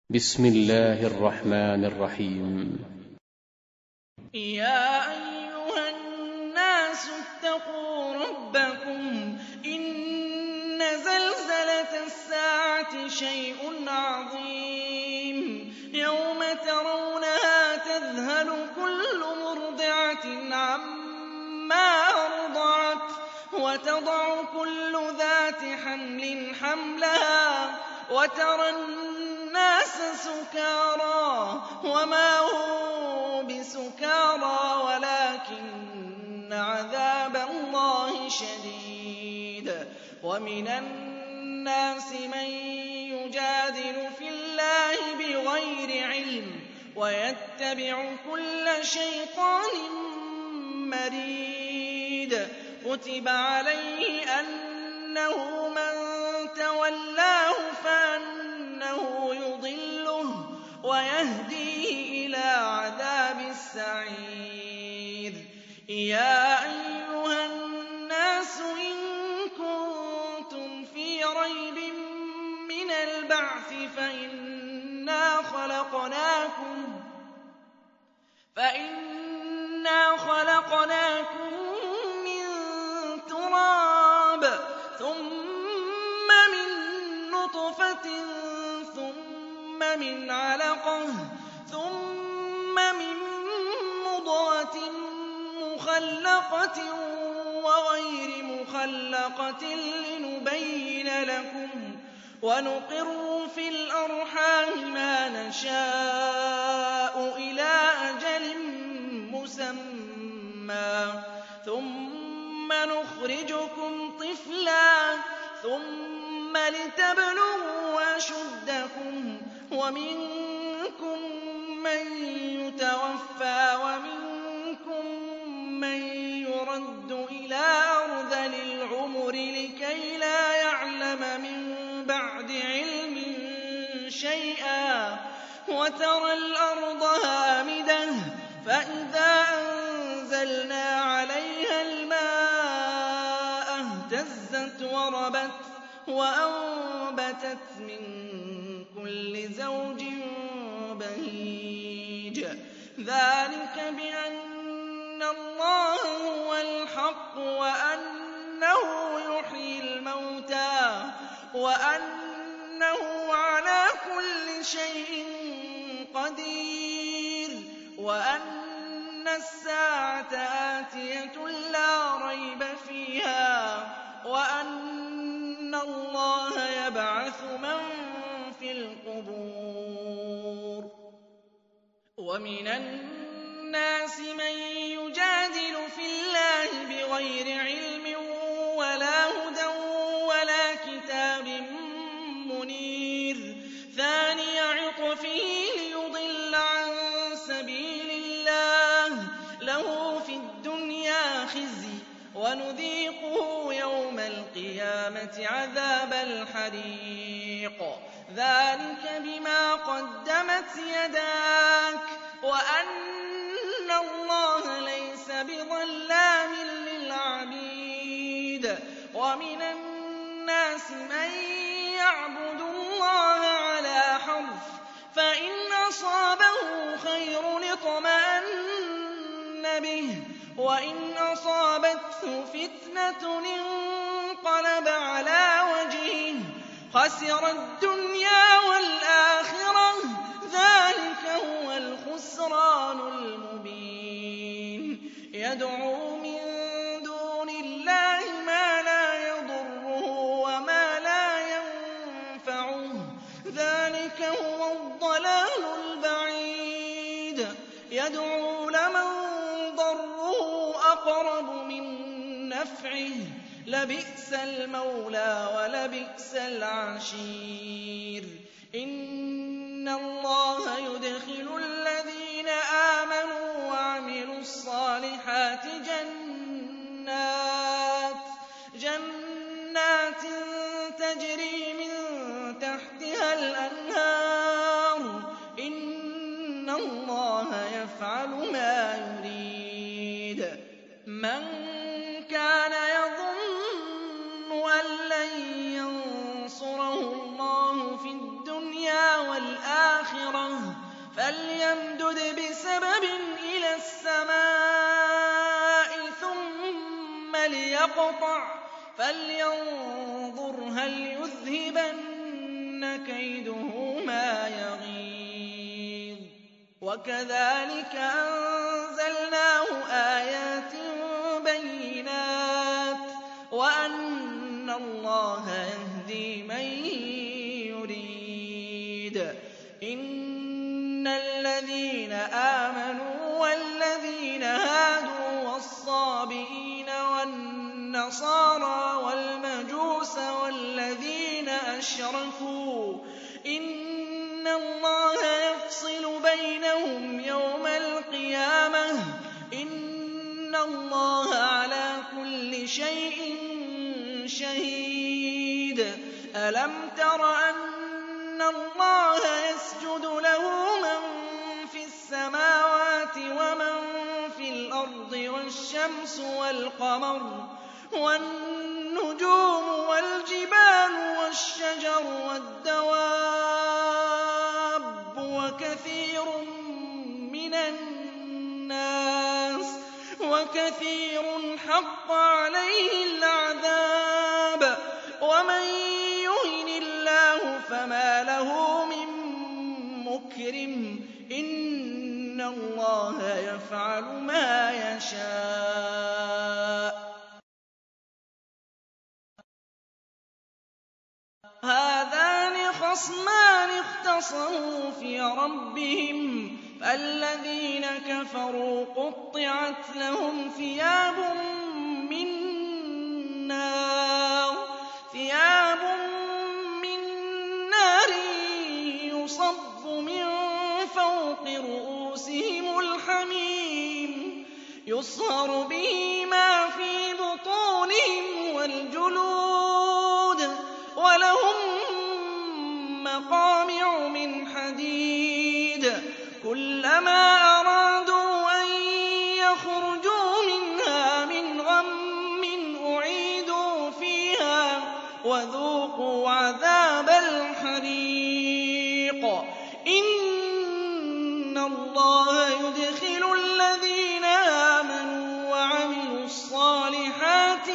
بسم الله الرحمن الرحيم. يا أيها الناس اتقوا ربكم إن زلزلة الساعة شيء عظيم يوم ترونها تذهل كل مرضعة عما أرضعت وتضع كل ذات حمل حملها وترى الناس سكارى وما هم بسكارى ولكن عذاب الله شديد ومن الناس من يجادل في الله بغير علم ويتبع كل شيطان مريد كتب عليه أنه من تولاه فأنه يضله ويهديه إلى عذاب السعير يا أيها الناس إن كنتم في ريب من البعث فإنا خلقناكم من تراب ثم من نطفة ثم من علقة ثم من مضغة مخلقة وغير مخلقة لنبين لكم ونقر في الأرحام ما نشاء إلى أجل مسمى ثم نخرجكم طفلا ثم لتبلغوا أشدكم ومنكم من يتوفى ومنكم من يرد إلى أرذل العمر لكي لا يعلم من بعد علم شيئا وترى الأرض هامدة فإذا أنزلنا عليها الماء اهتزت وربت وأنبتت من كل زوج بهيج ذلك بأن الله هو الحق وأنه يحيي الموتى وأنه على كل شيء قدير وأن الساعة آتية لا ريب فيها وأن الله يبعث من في القبور ومن الناس من يجادل في الله بغير علم ولا هدى ولا كتاب منير ثاني عطفه ليضل عن سبيل الله له في الدنيا خزي ونذيقه يوم القيامة عذاب الحريق ذلك بما قدمت يداك وأن الله ليس بظلام للعبيد ومن الناس من يعبد الله على حرف فإن أصابه خير اطمأن به وإن أصابته فتنة انقلب على وجهه خسر الدنيا والآخرة ذلك هو الخسران المبين يدعو من دون الله ما لا يضره وما لا ينفعه ذلك هو الضلال البعيد يدعو لمن ضره أقرب من نفعه لبئس المولى ولبئس العشير إن الله يدخل الذين آمنوا وعملوا الصالحات جنات تجري من تحتها الأنهار إن الله يفعل ما يريد من كان يظن أن لن ينصره الله الْآخِرَةِ فَلْيَمْدُدْ بِسَبَبٍ إِلَى السَّمَاءِ ثُمَّ لِيَقْطَعْ فَلْيَنظُرْ هَلْ يُذْهِبَنَّ كَيْدُهُ مَا يَغِيظُ وَكَذَٰلِكَ أَنزَلْنَاهُ آيَاتٍ بَيِّنَاتٍ وَأَنَّ اللَّهَ يَهْدِي مَن يُرِيدُ إِنَّ الَّذِينَ آمَنُوا وَالَّذِينَ هَادُوا وَالصَّابِئِينَ وَالنَّصَارَىٰ وَالْمَجُوسَ وَالَّذِينَ أَشْرَكُوا إِنَّ اللَّهَ يَفْصِلُ بَيْنَهُمْ يَوْمَ الْقِيَامَةِ ۗ إِنَّ اللَّهَ عَلَىٰ كُلِّ شَيْءٍ شَهِيدٌ أَلَمْ تَرَ أَنَّ اللَّهَ يَسْجُدُ لَهُ مَن فِي السَّمَاوَاتِ وَمَن فِي الْأَرْضِ وَالشَّمْسُ وَالْقَمَرُ وَالنُّجُومُ وَالْجِبَالُ وَالشَّجَرُ وَالدَّوَابُّ وَكَثِيرٌ مِّنَ النَّاسِ وَكَثِيرٌ حَقَّ عَلَيْهِ الْعَذَابُ وَمَن يُهِنِ اللَّهُ فَمَا لَهُ مِن مُّكْرِمٍ إِنَّ اللَّهَ يَفْعَلُ مَا يَشَاءُ هَٰذَانِ خَصْمَانِ اخْتَصَمُوا فِي رَبِّهِمْ فَالَّذِينَ كَفَرُوا قُطِّعَتْ لَهُمْ ثِيَابٌ مِّن نَّارٍ يُصَبُّ مِن فَوْقِ رُءُوسِهِمُ الْحَمِيمُ يُصْهَرُ بِهِ مَا فِي بُطُونِهِمْ وَالْجُلُودُ وَلَهُم مَّقَامِعُ مِنْ حَدِيدٍ كُلَّمَا أَرَادُوا أَن يَخْرُجُوا مِنْهَا مِنْ غَمٍّ أُعِيدُوا فِيهَا وَذُوقُوا عَذَابَ الْحَرِيقِ إِنَّ اللَّهَ يُدْخِلُ الَّذِينَ آمَنُوا وَعَمِلُوا الصَّالِحَاتِ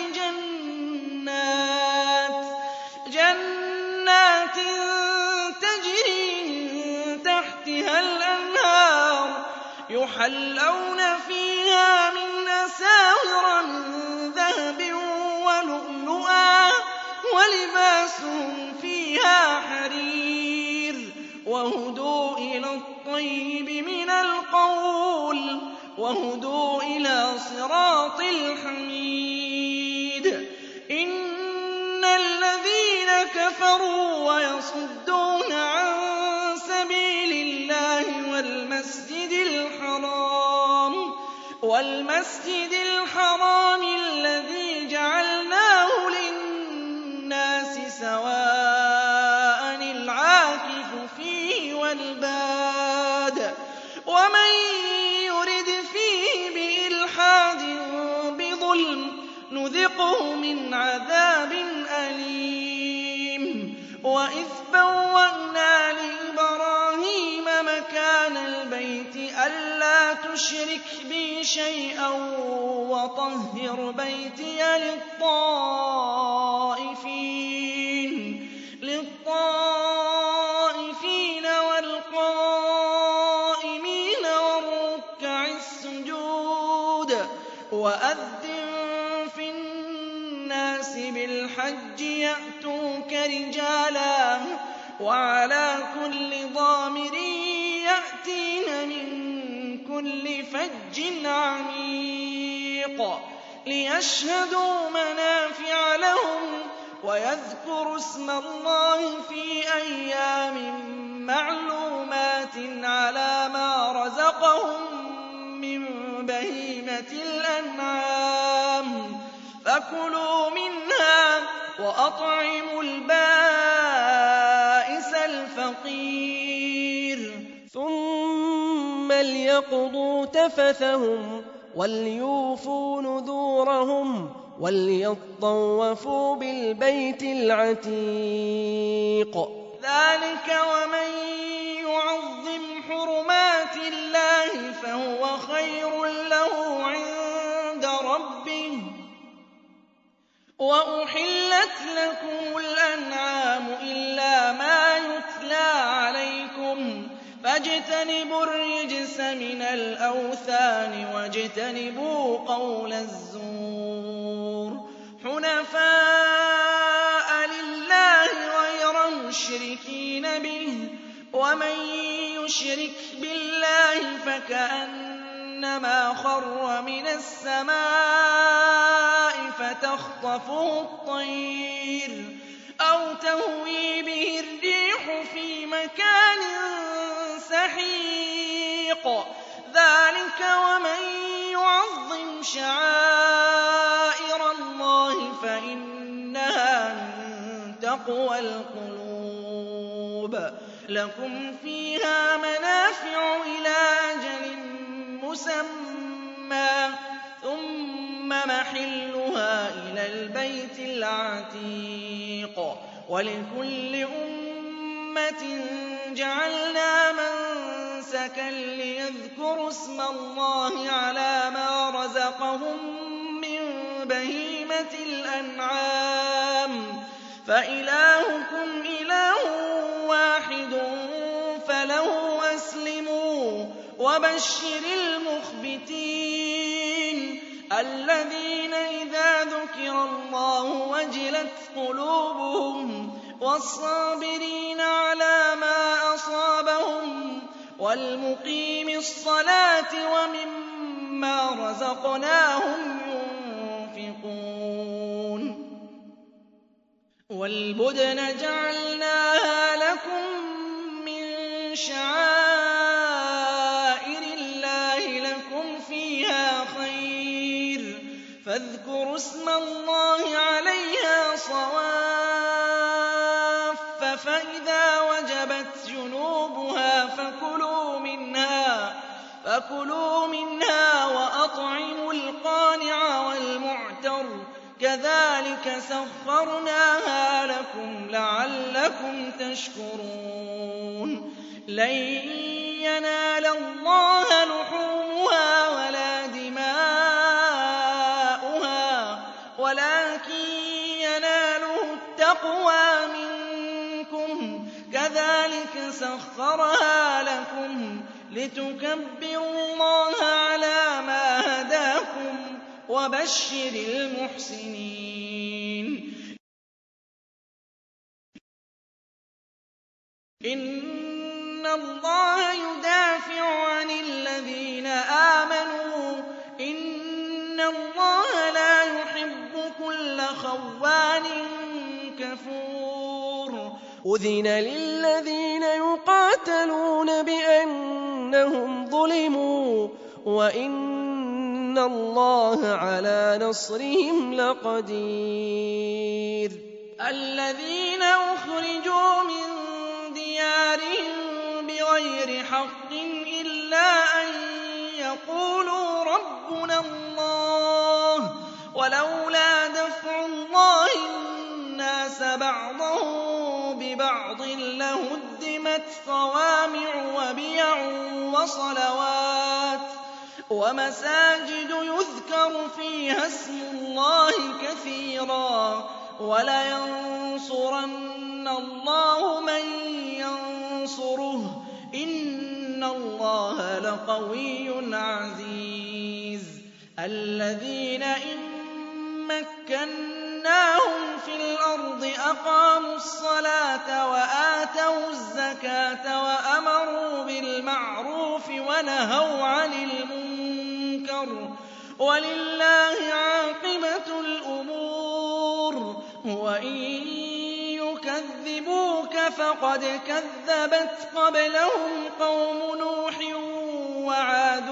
جَنَّاتٍ تَجْرِي مِن تَحْتِهَا الْأَنْهَارُ يُحَلَّوْنَ فِيهَا مِنْ أَسَاوِرَ مِن ذَهَبٍ وَلُؤْلُؤًا وَلِبَاسُهُمْ فِيهَا حَرِيرٌ وَهُدُوا إِلَى الطَّيِّبِ مِنَ الْقَوْلِ وَهُدُوا إِلَىٰ صِرَاطِ الْحَمِيدِ إِنَّ الَّذِينَ كَفَرُوا وَيَصُدُّونَ عَن سَبِيلِ اللَّهِ وَالْمَسْجِدِ الْحَرَامِ الَّذِي جَعَلْنَاهُ لِلنَّاسِ سَوَاءً الْعَاكِفُ فِيهِ وَالْبَادِ وَمَن يُرِدْ فِيهِ بِإِلْحَادٍ بِظُلْمٍ نُّذِقْهُ مِنْ عَذَابٍ أَلِيمٍ وَإِذْ بَوَّأْنَا لِإِبْرَاهِيمَ مَكَانَ الْبَيْتِ أَلَّا تُشْرِكْ بِي شَيْئًا وَطَهِّرْ بَيْتِيَ لِلطَّائِفِينَ وَالْقَائِمِينَ وَالرُّكَّعِ السُّجُودِ وَأَذِّن فِي النَّاسِ بِالْحَجِّ يَأْتُوكَ رِجَالًا وَعَلَىٰ كُلِّ ضَامِرٍ يَأْتِينَ مِن كُلِّ فَجٍّ عَمِيقٍ لِيَشْهَدُوا مَنَافِعَ لَهُمْ وَيَذْكُرُوا اسْمَ اللَّهِ فِي أَيَّامٍ مَّعْلُومَاتٍ عَلَىٰ مَا رَزَقَهُم مِّن بَهِيمَةِ الْأَنْعَامِ فَكُلُوا مِنْهَا وَأَطْعِمُوا الْبَائِسَ الْفَقِيرَ ثُمَّ لْيَقْضُوا تَفَثَهُمْ وَلْيُوفُوا نُذُورَهُمْ وَلْيَطَّوَّفُوا بِالْبَيْتِ الْعَتِيقِ ذَٰلِكَ وَمَن يُعَظِّمْ وَأُحِلَّتْ لَكُمُ الْأَنْعَامُ إِلَّا مَا يُتْلَىٰ عَلَيْكُمْ فَاجْتَنِبُوا الرِّجْسَ مِنَ الْأَوْثَانِ وَاجْتَنِبُوا قَوْلَ الزُّورِ حُنَفَاءَ لِلَّهِ غَيْرَ مُشْرِكِينَ بِهِ ۚ وَمَن يُشْرِكْ بِاللَّهِ فَكَأَنَّمَا خَرَّ مِنَ السَّمَاءِ فَتَخْطَفُهُ الطَّيْرُ أَوْ تَهْوِي بِهِ الرِّيحُ فِي مَكَانٍ سَحِيقٍ ذَٰلِكَ وَمَن يُعَظِّمْ شَعَائِرَ اللَّهِ فَإِنَّهَا مِن تَقْوَى الْقُلُوبِ لَكُمْ فِيهَا مَنَافِعُ إِلَىٰ أَجَلٍ مُّسَمًّى ثُمَّ مَحِلُّهَا إِلَى الْبَيْتِ الْعَتِيقِ وَلِكُلِّ أُمَّةٍ جَعَلْنَا مَنسَكًا لِّيَذْكُرُوا اسْمَ اللَّهِ عَلَىٰ مَا رَزَقَهُم مِّن بَهِيمَةِ الْأَنْعَامِ فَإِلَٰهُكُمْ إِلَٰهٌ وَاحِدٌ فَلَهُ أَسْلِمُوا وَبَشِّرِ الْمُخْبِتِينَ الَّذِينَ إِذَا ذُكِرَ اللَّهُ وَجِلَتْ قُلُوبُهُمْ وَالصَّابِرِينَ عَلَىٰ مَا أَصَابَهُمْ وَالْمُقِيمِي الصَّلَاةِ وَمِمَّا رَزَقْنَاهُمْ يُنفِقُونَ وَالْبُدْنَ جَعَلْنَاهَا لَكُم مِّن شَعَائِرِ اللَّهِ لَكُمْ فِيهَا خَيْرٌ فاذكروا اسم الله عليها صواف فإذا وجبت جنوبها فكلوا منها وأطعموا القانع والمعتر كذلك سخرناها لكم لعلكم تشكرون لن ينال الله لحومها ولا دماؤها ولكن يناله التقوى منكم كذلك سخرها لكم لتكبروا الله على ما هداكم وبشر المحسنين إن الله يدافع عن الذين آمنوا إن الله لا يحب كل خوان كفور أذن للذين يقاتلون بأنهم ظلموا وإن الله على نصرهم لقدير الذين أخرجوا من ديارهم بغير حق إلا أن يقولوا ربنا الله ولولا دفع الله الناس بعضهم ببعض لهدمت صوامع وبيع وصلوات ومساجد يذكر فيها اسم الله كثيرا ولينصرن الله من ينصره إن الله لقوي عزيز الذين إن مكناهم في الأرض أقاموا الصلاة وآتوا الزكاة وأمروا بالمعروف ونهوا عن المنكر ولله عاقبة الأمور وإن يكذبوك فقد كذبت قبلهم قوم نوح وعاد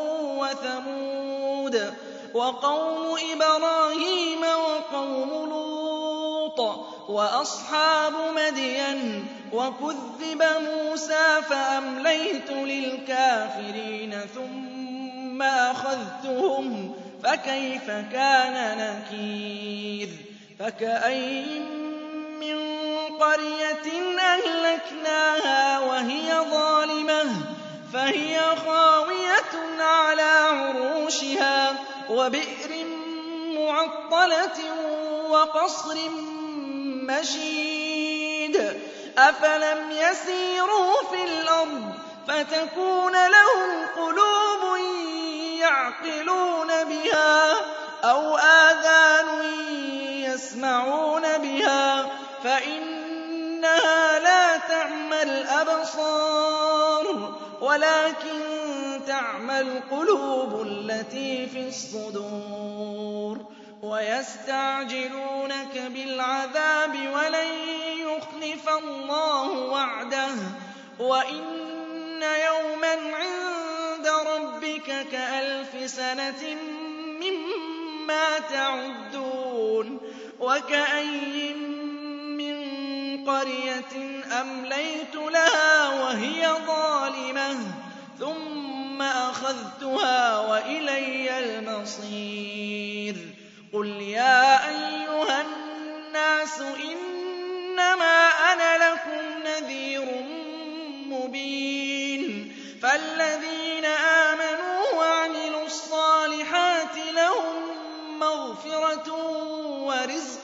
وثمود وقوم إبراهيم وقوم لوط وأصحاب مدين وكذب موسى فأمليت للكافرين ثم أخذتهم فكيف كان نكير فكأين من قرية أهلكناها وهي ظالمة فهي خاوية على عروشها وبئر معطلة وَقَصْرٍ مَّشِيدٍ أَفَلَمْ يَسِيرُوا فِي الْأَرْضِ فَتَكُونَ لَهُمْ قُلُوبٌ يَعْقِلُونَ بِهَا أَوْ آذَانٌ يَسْمَعُونَ بِهَا فَإِنَّهَا لَا تَعْمَى الْأَبْصَارُ وَلَٰكِن تَعْمَى الْقُلُوبُ الَّتِي فِي الصُّدُورِ وَيَسْتَعْجِلُونَكَ بِالْعَذَابِ وَلَن يُخْلِفَ اللَّهُ وَعْدَهُ وَإِنَّ يَوْمًا عِندَ رَبِّكَ كَأَلْفِ سَنَةٍ مِّمَّا تَعُدُّونَ وَكَأَيِّن مِّن قَرْيَةٍ أَمْلَيْتُ لَهَا وَهِيَ ظَالِمَةٌ ثُمَّ أَخَذْتُهَا وَإِلَيَّ الْمَصِيرُ قُلْ يَا أَيُّهَا النَّاسُ إِنَّمَا أَنَا لَكُمْ نَذِيرٌ مُّبِينٌ فَالَّذِينَ آمَنُوا وَعَمِلُوا الصَّالِحَاتِ لَهُم مَّغْفِرَةٌ وَرِزْقٌ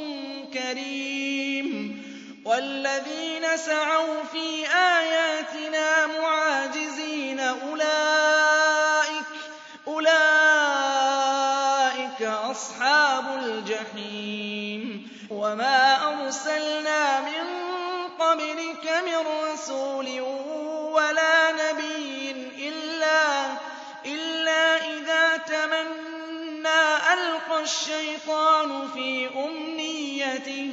كَرِيمٌ وَالَّذِينَ سَعَوْا فِي آيَاتِنَا مُعَاجِزِينَ أُولَٰئِكَ أَصْحَابُ الْجَحِيمِ وَمَا أَرْسَلْنَا مِن قَبْلِكَ مِن رَّسُولٍ وَلَا نَبِيٍّ إِلَّا إِذَا تَمَنَّىٰ أَلْقَى الشَّيْطَانُ فِي أُمْنِيَّتِهِ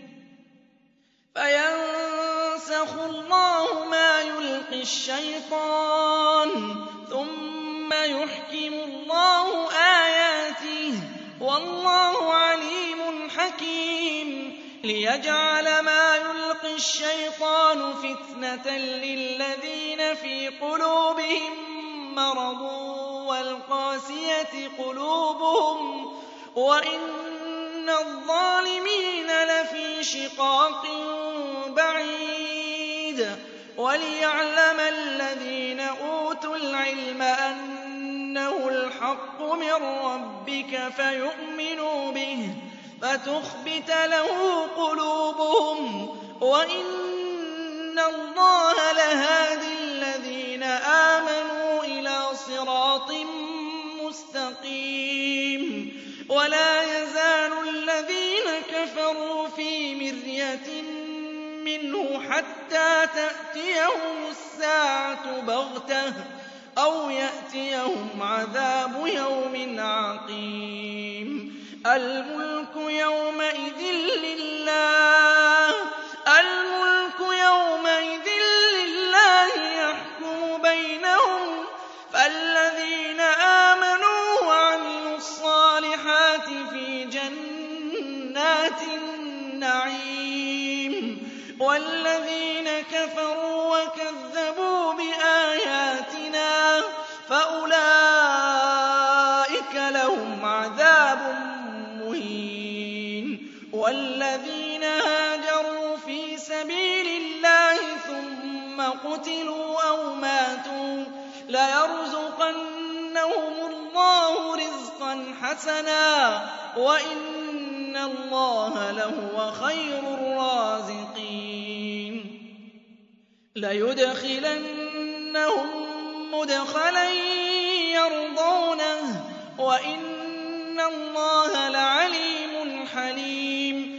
فَيَنسَخُ اللَّهُ مَا يُلْقِي الشَّيْطَانُ ثُمَّ يُحْكِمُ اللَّهُ آيَاتِهِ وَاللَّهُ عَلِيمٌ حَكِيمٌ لِيَجْعَلَ مَا يُلْقِي الشَّيْطَانُ فِتْنَةً لِّلَّذِينَ فِي قُلُوبِهِم مَّرَضٌ وَالْقَاسِيَةِ قُلُوبُهُمْ وَإِنَّ الظَّالِمِينَ لَفِي شِقَاقٍ بَعِيدٍ وَلِيَعْلَمَ الَّذِينَ أُوتُوا الْعِلْمَ أَنَّهُ الْحَقُّ مِن رَّبِّكَ فَيُؤْمِنُوا بِهِ فَتُخْبِتَ لَهُ قُلُوبُهُمْ وَإِنَّ اللَّهَ لَهَادِي الَّذِينَ آمَنُوا إِلَىٰ صِرَاطٍ مُّسْتَقِيمٍ وَلَا يَزَالُ الَّذِينَ كَفَرُوا فِي مِرْيَةٍ مِّنْهُ حَتَّىٰ تَأْتِيَهُمُ السَّاعَةُ بَغْتَةً أَوْ يَأْتِيَهُمْ عَذَابُ يَوْمٍ عَقِيمٍ الْمُلْكُ يَوْمَئِذٍ لِّلَّهِ يَحْكُمُ بَيْنَهُمْ فَالَّذِينَ آمَنُوا وَعَمِلُوا الصَّالِحَاتِ فِي جَنَّاتِ النَّعِيمِ وَالَّذِينَ كَفَرُوا وَكَذَّبُوا بِآيَاتِنَا فَأُولَٰئِكَ لَهُمْ عَذَابٌ مُّهِينٌ وَالَّذِينَ هَاجَرُوا فِي سَبِيلِ اللَّهِ ثُمَّ قُتِلُوا أَوْ مَاتُوا لَيَرْزُقَنَّهُمُ اللَّهُ رِزْقًا حَسَنًا وَإِنَّ اللَّهَ لَهُوَ خَيْرُ الرَّازِقِينَ لَيُدْخِلَنَّهُم مُّدْخَلًا يَرْضَوْنَهُ وَإِنَّ اللَّهَ لَعَلِيمٌ حَلِيمٌ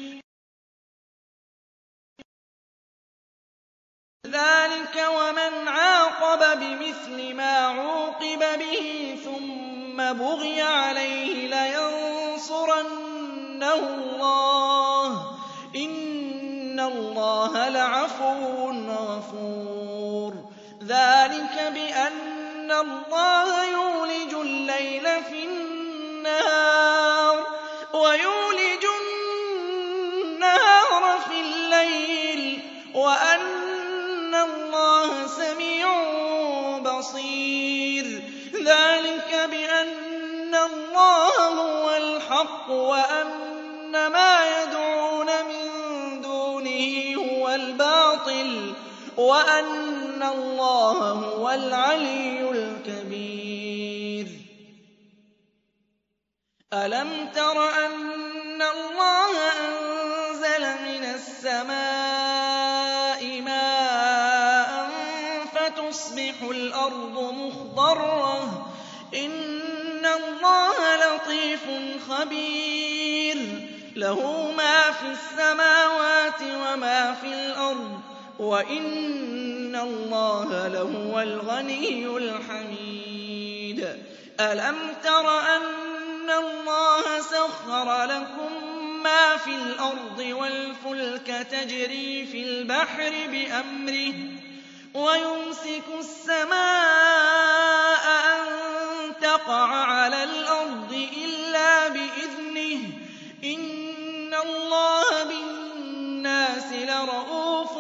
ذَٰلِكَ وَمَنْ عَاقَبَ بِمِثْلِ مَا عُوقِبَ بِهِ ثُمَّ بُغِيَ عَلَيْهِ لَيَنصُرَنَّهُ اللَّهُ إِنَّ اللَّهَ لَعَفُوٌّ غَفُورٌ ذَٰلِكَ بِأَنَّ اللَّهَ يُولِجُ اللَّيْلَ فِي النَّهَارِ وَيُولِجُ النَّهَارَ فِي اللَّيْلِ وَأَنَّ اللَّهَ سَمِيعٌ بَصِيرٌ ذَٰلِكَ بِأَنَّ اللَّهَ هُوَ الْحَقُّ وَأَنَّ مَا يَدْعُونَ مِن دُونِهِ هُوَ الْبَاطِلُ وَأَنَّ اللَّهَ هُوَ الْعَلِيُّ الْكَبِيرُ أَلَمْ تَرَ أَنَّ اللَّهَ أَنزَلَ مِنَ السَّمَاءِ مَاءً فَتُصْبِحُ الْأَرْضُ مُخْضَرَّةً ۗ إِنَّ اللَّهَ لَطِيفٌ خَبِيرٌ لَّهُ مَا فِي السَّمَاوَاتِ وَمَا فِي الْأَرْضِ ۗ وَإِنَّ اللَّهَ لَهُوَ الْغَنِيُّ الْحَمِيدُ أَلَمْ تَرَ أَنَّ اللَّهَ سَخَّرَ لَكُم مَّا فِي الْأَرْضِ وَالْفُلْكَ تَجْرِي فِي الْبَحْرِ بِأَمْرِهِ وَيُمْسِكُ السَّمَاءَ أَن تَقَعَ عَلَى الْأَرْضِ إِلَّا بِإِذْنِهِ ۗ إِنَّ اللَّهَ بِالنَّاسِ لَرَءُوفٌ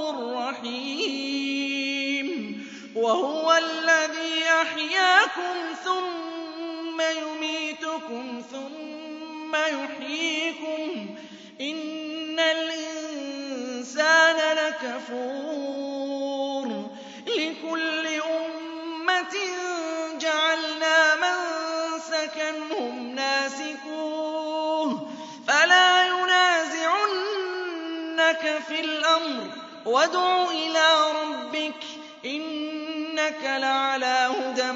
رَّحِيمٌ وَهُوَ الَّذِي أَحْيَاكُمْ ثُمَّ يُمِيتُكُمْ ثُمَّ يُحْيِيكُمْ ۗ إِنَّ الْإِنسَانَ لَكَفُورٌ لِّكُلِّ أُمَّةٍ جَعَلْنَا مَنسَكًا هُمْ نَاسِكُوهُ فَلَا يُنَازِعُنَّكَ فِي الْأَمْرِ وَادْعُ إِلَىٰ رَبِّكَ ۖ إِنَّكَ لَعَلَىٰ هُدًى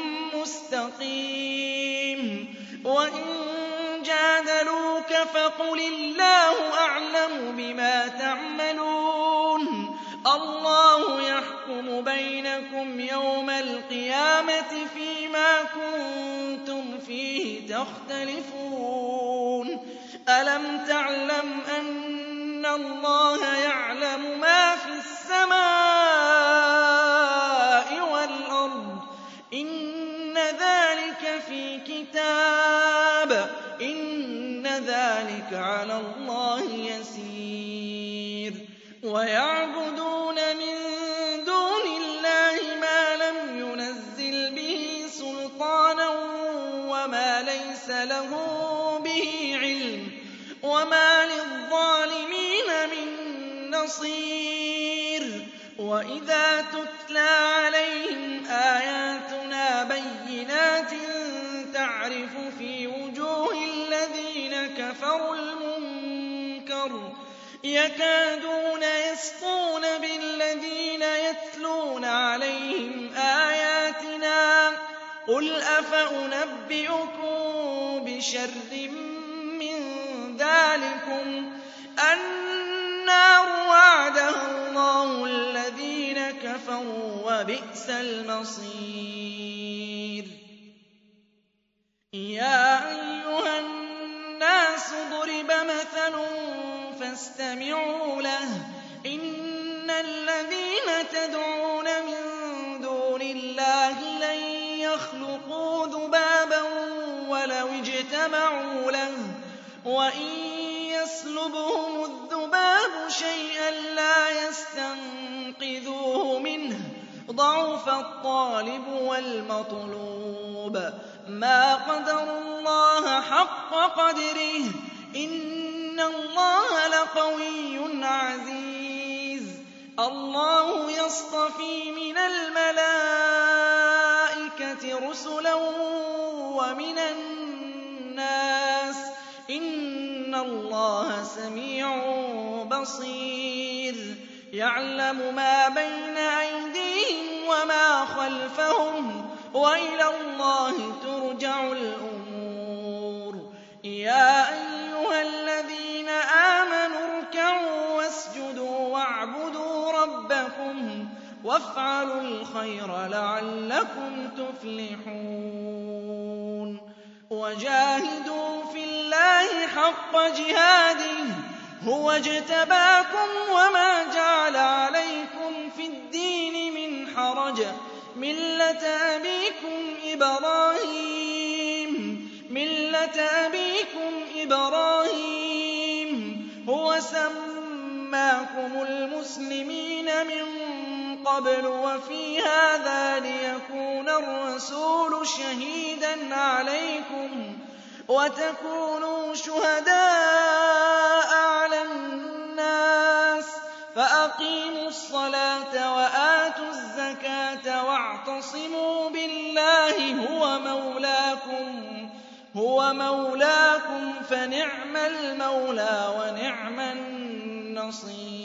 مُّسْتَقِيمٍ وَإِن جَادَلُوكَ فَقُلِ اللَّهُ أَعْلَمُ بِمَا تَعْمَلُونَ اللَّهُ يَحْكُمُ بَيْنَكُمْ يَوْمَ الْقِيَامَةِ فِيمَا كُنتُمْ فِيهِ تَخْتَلِفُونَ أَلَمْ تَعْلَمْ أَنَّ اللَّهَ يَعْلَمُ مَا فِي السَّمَاءِ وَالْأَرْضِ إِنَّ ذَٰلِكَ فِي كِتَابٍ إِنَّ ذَٰلِكَ عَلَى اللَّهِ يَسِيرٌ وَيَعْبُدُونَ مِن دُونِ اللَّهِ مَا لَمْ يُنَزِّلْ بِهِ سُلْطَانًا وَمَا لَيْسَ لَهُ بِهِ عِلْمٌ وَمَا لِلظَّالِمِينَ مِن نَّصِيرٍ وَإِذَا تُتْلَىٰ عَلَيْهِمْ آيَاتُنَا بَيِّنَاتٍ تَعْرِفُ فِي وُجُوهِ الَّذِينَ كَفَرُوا الْمُنكَرَ يَكَادُونَ يَسْطُونَ بِالَّذِينَ يَتْلُونَ عَلَيْهِمْ آيَاتِنَا ۗ قُلْ أَفَأُنَبِّئُكُم بِشَرٍّ مِّن ذَٰلِكُمُ النَّارُ وَعَدَهَا اللَّهُ الَّذِينَ كَفَرُوا ۖ وَبِئْسَ الْمَصِيرُ يَا أَيُّهَا النَّاسُ ضُرِبَ مَثَلٌ فَاسْتَمِعُوا لَهُ ۚ إِنَّ الَّذِينَ تَدْعُونَ مِن دُونِ اللَّهِ لَن يَخْلُقُوا ذُبَابًا وَلَوِ اجْتَمَعُوا لَهُ ۖ وَإِن يَسْلُبْهُمُ الذُّبَابُ شَيْئًا لَّا يَسْتَنقِذُوهُ مِنْهُ ۚ ضَعُفَ الطَّالِبُ وَالْمَطْلُوبُ مَا قَدَرُوا اللَّهَ حَقَّ قَدْرِهِ ۗ إِنَّ اللَّهَ لَقَوِيٌّ عَزِيزٌ اللَّهُ يَصْطَفِي مِنَ الْمَلَائِكَةِ رُسُلًا وَمِنَ النَّاسِ ۚ إِنَّ اللَّهَ سَمِيعٌ بَصِيرٌ يَعْلَمُ مَا بَيْنَ أَيْدِيهِمْ وَمَا خَلْفَهُمْ ۖ وَإِلَى اللَّهِ تُرْجَعُ الْأُمُورُ يَا أَيُّهَا الَّذِينَ آمَنُوا ارْكَعُوا وَاسْجُدُوا وَاعْبُدُوا رَبَّكُمْ وَافْعَلُوا الْخَيْرَ لَعَلَّكُمْ تُفْلِحُونَ وَجَاهِدُوا فِي اللَّهِ حَقَّ جِهَادِهِ هُوَ اجْتَبَاكُمْ وَمَا جَعَلَ عَلَيْكُمْ فِي الدِّينِ مِنْ حَرَجٍ مِّلَّةَ أَبِيكُمْ إِبْرَاهِيمَ هُوَ سَمَّاكُمُ الْمُسْلِمِينَ مِن قَبْلُ وَفِي هَٰذَا لِيَكُونَ الرَّسُولُ شَهِيدًا عَلَيْكُمْ وَتَكُونُوا شُهَدَاءَ عَلَى النَّاسِ ۚ فَأَقِيمُوا الصَّلَاةَ وَآتُوا الزَّكَاةَ وَاعْتَصِمُوا بِاللَّهِ هُوَ مَوْلَاكُمْ ۖ هُوَ مَوْلَاكُمْ فَنِعْمَ الْمَوْلَىٰ وَنِعْمَ النَّصِيرُ